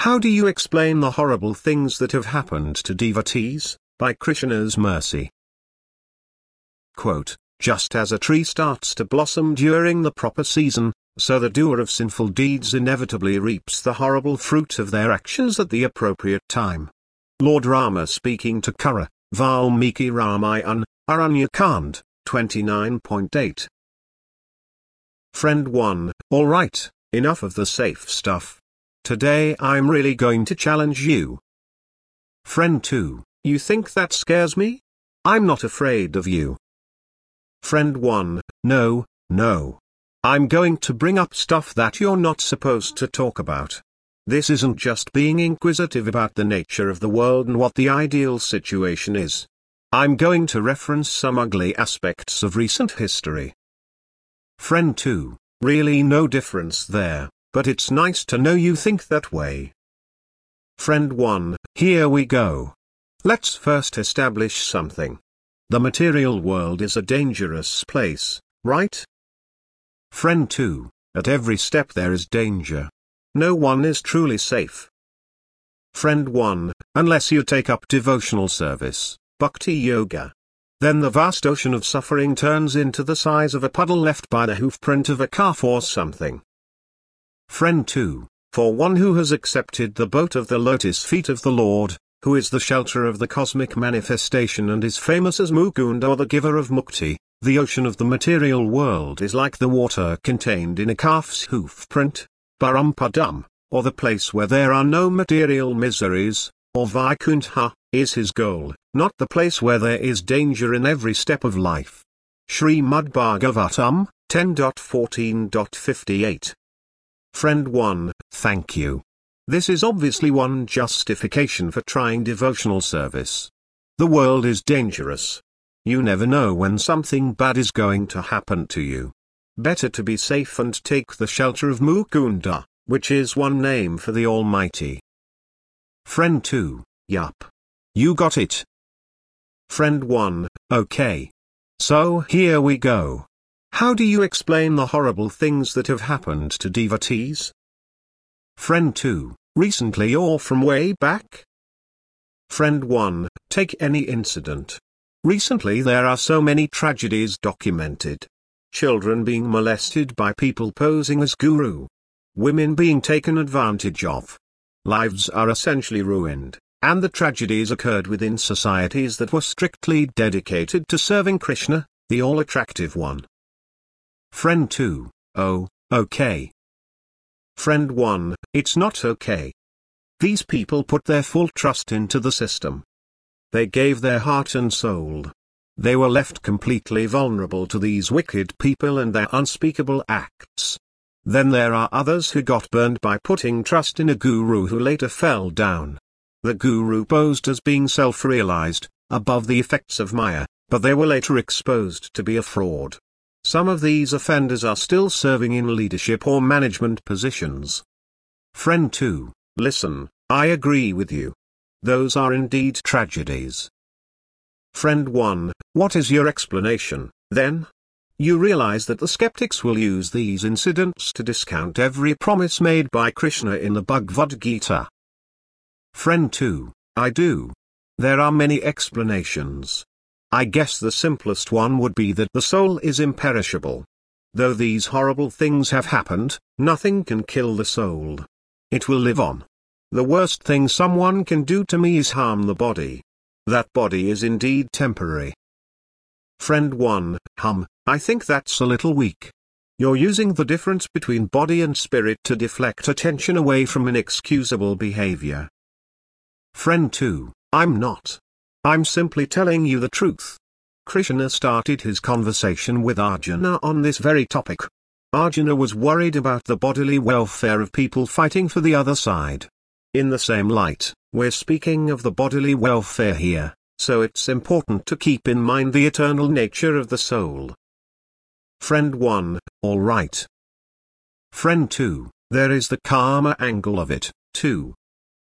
How do you explain the horrible things that have happened to devotees, by Krishna's mercy? Quote, just as a tree starts to blossom during the proper season, so the doer of sinful deeds inevitably reaps the horrible fruit of their actions at the appropriate time. Lord Rama speaking to Kura, Valmiki Ramayana, Aranyakand, 29.8. Friend 1, alright, enough of the safe stuff. Today I'm really going to challenge you. Friend 2, you think that scares me? I'm not afraid of you. Friend 1, no, no. I'm going to bring up stuff that you're not supposed to talk about. This isn't just being inquisitive about the nature of the world and what the ideal situation is. I'm going to reference some ugly aspects of recent history. Friend 2, really no difference there, but it's nice to know you think that way. Friend 1, here we go. Let's first establish something. The material world is a dangerous place, right? Friend 2, at every step there is danger. No one is truly safe. Friend 1, unless you take up devotional service, bhakti yoga. Then the vast ocean of suffering turns into the size of a puddle left by the hoofprint of a calf or something. Friend 2, for one who has accepted the boat of the lotus feet of the Lord, who is the shelter of the cosmic manifestation and is famous as Mukunda or the giver of mukti, the ocean of the material world is like the water contained in a calf's hoofprint, Parampadam, or the place where there are no material miseries, or Vaikuntha, is his goal, not the place where there is danger in every step of life. Srimad Bhagavatam, 10.14.58. Friend 1, thank you. This is obviously one justification for trying devotional service. The world is dangerous. You never know when something bad is going to happen to you. Better to be safe and take the shelter of Mukunda, which is one name for the Almighty. Friend 2, yup. You got it. Friend 1, okay. So here we go. How do you explain the horrible things that have happened to devotees? Friend 2, recently or from way back? Friend 1, take any incident. Recently there are so many tragedies documented. Children being molested by people posing as guru. Women being taken advantage of. Lives are essentially ruined, and the tragedies occurred within societies that were strictly dedicated to serving Krishna, the all-attractive one. Friend 2, oh, okay. Friend 1, it's not okay. These people put their full trust into the system. They gave their heart and soul. They were left completely vulnerable to these wicked people and their unspeakable acts. Then there are others who got burned by putting trust in a guru who later fell down. The guru posed as being self-realized, above the effects of Maya, but they were later exposed to be a fraud. Some of these offenders are still serving in leadership or management positions. Friend 2, listen, I agree with you. Those are indeed tragedies. Friend 1, what is your explanation, then? You realize that the skeptics will use these incidents to discount every promise made by Krishna in the Bhagavad Gita. Friend 2, I do. There are many explanations. I guess the simplest one would be that the soul is imperishable. Though these horrible things have happened, nothing can kill the soul. It will live on. The worst thing someone can do to me is harm the body. That body is indeed temporary. Friend 1, I think that's a little weak. You're using the difference between body and spirit to deflect attention away from inexcusable behavior. Friend 2, I'm not. I'm simply telling you the truth. Krishna started his conversation with Arjuna on this very topic. Arjuna was worried about the bodily welfare of people fighting for the other side. In the same light, we're speaking of the bodily welfare here, so it's important to keep in mind the eternal nature of the soul. Friend 1, all right. Friend 2, there is the karma angle of it, too.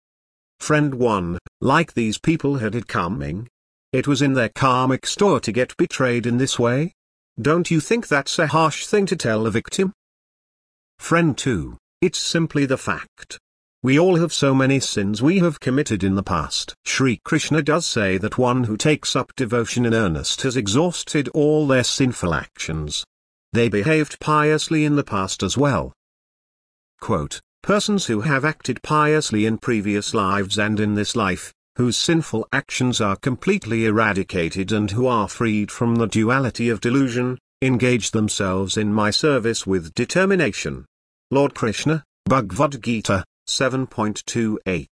Friend 1, like these people had it coming. It was in their karmic store to get betrayed in this way. Don't you think that's a harsh thing to tell a victim? Friend 2, it's simply the fact. We all have so many sins we have committed in the past. Sri Krishna does say that one who takes up devotion in earnest has exhausted all their sinful actions. They behaved piously in the past as well. Quote, persons who have acted piously in previous lives and in this life, whose sinful actions are completely eradicated and who are freed from the duality of delusion, engage themselves in my service with determination. Lord Krishna, Bhagavad Gita, 7.28.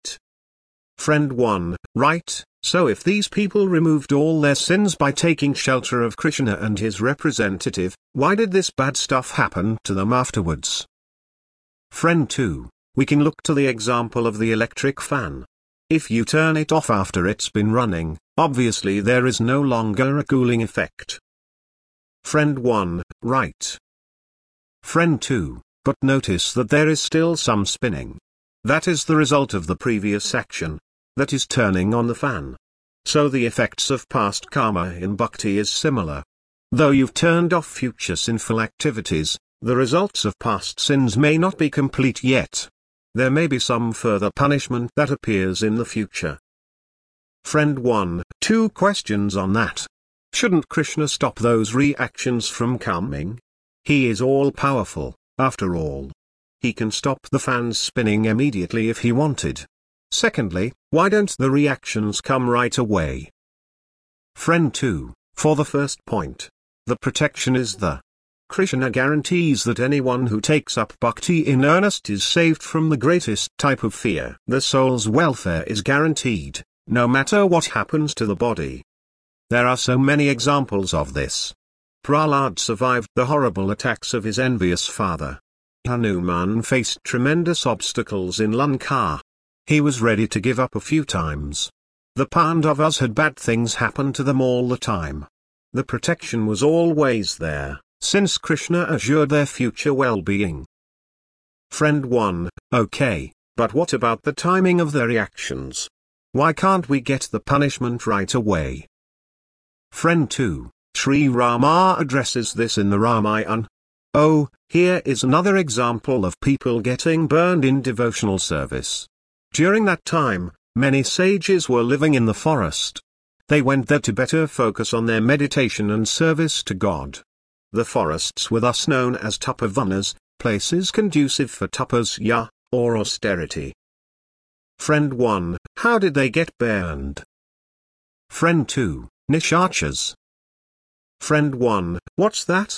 Friend 1, right, so if these people removed all their sins by taking shelter of Krishna and his representative, why did this bad stuff happen to them afterwards? Friend 2, we can look to the example of the electric fan. If you turn it off after it's been running, obviously there is no longer a cooling effect. Friend 1, right. Friend 2, but notice that there is still some spinning. That is the result of the previous action. That is turning on the fan. So the effects of past karma in bhakti is similar. Though you've turned off future sinful activities, the results of past sins may not be complete yet. There may be some further punishment that appears in the future. Friend 1, 2 questions on that. Shouldn't Krishna stop those reactions from coming? He is all-powerful, after all. He can stop the fans spinning immediately if he wanted. Secondly, why don't the reactions come right away? Friend 2, for the first point, the protection is the. Krishna guarantees that anyone who takes up bhakti in earnest is saved from the greatest type of fear. The soul's welfare is guaranteed, no matter what happens to the body. There are so many examples of this. Prahlad survived the horrible attacks of his envious father. Hanuman faced tremendous obstacles in Lanka. He was ready to give up a few times. The Pandavas had bad things happen to them all the time. The protection was always there, since Krishna assured their future well-being. Friend 1, okay, but what about the timing of their reactions? Why can't we get the punishment right away? Friend 2, Sri Rama addresses this in the Ramayana. Oh, here is another example of people getting burned in devotional service. During that time, many sages were living in the forest. They went there to better focus on their meditation and service to God. The forests were thus known as tapavanas, places conducive for tapasya, or austerity. Friend 1, how did they get burned? Friend 2, nishachas. Friend 1, what's that?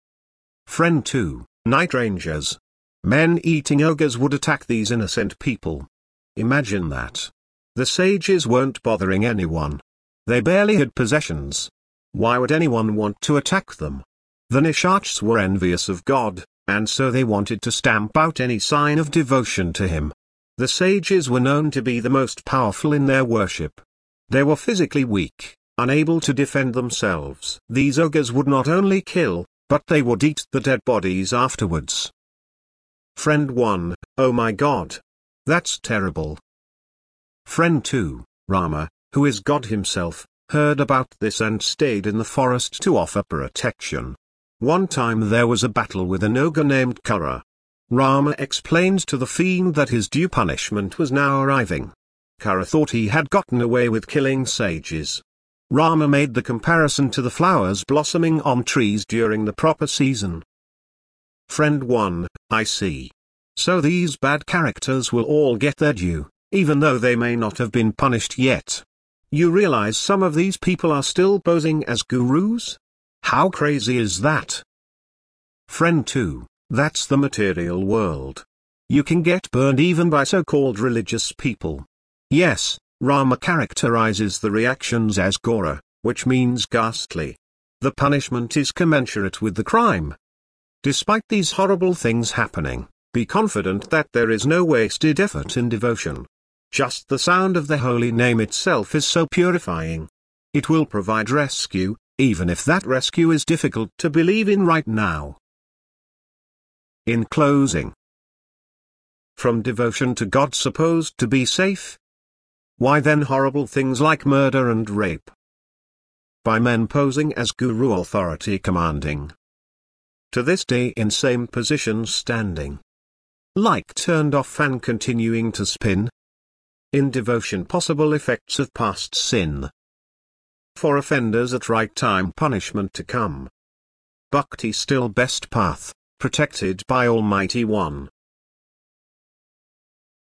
Friend 2, night rangers. Men-eating ogres would attack these innocent people. Imagine that. The sages weren't bothering anyone. They barely had possessions. Why would anyone want to attack them? The Nishachs were envious of God, and so they wanted to stamp out any sign of devotion to him. The sages were known to be the most powerful in their worship. They were physically weak, unable to defend themselves. These ogres would not only kill, but they would eat the dead bodies afterwards. Friend 1, oh my God. That's terrible. Friend 2, Rama, who is God himself, heard about this and stayed in the forest to offer protection. One time there was a battle with an ogre named Kara. Rama explained to the fiend that his due punishment was now arriving. Kara thought he had gotten away with killing sages. Rama made the comparison to the flowers blossoming on trees during the proper season. Friend 1, I see. So these bad characters will all get their due, even though they may not have been punished yet. You realize some of these people are still posing as gurus? How crazy is that? Friend 2, that's the material world. You can get burned even by so-called religious people. Yes, Rama characterizes the reactions as Ghora, which means ghastly. The punishment is commensurate with the crime. Despite these horrible things happening, be confident that there is no wasted effort in devotion. Just the sound of the holy name itself is so purifying. It will provide rescue, even if that rescue is difficult to believe in right now. In closing, from devotion to God supposed to be safe? Why then horrible things like murder and rape? By men posing as guru authority commanding. To this day in same position standing. Like turned off fan continuing to spin. In devotion, possible effects of past sin. For offenders at right time, punishment to come. Bhakti still best path, protected by Almighty One.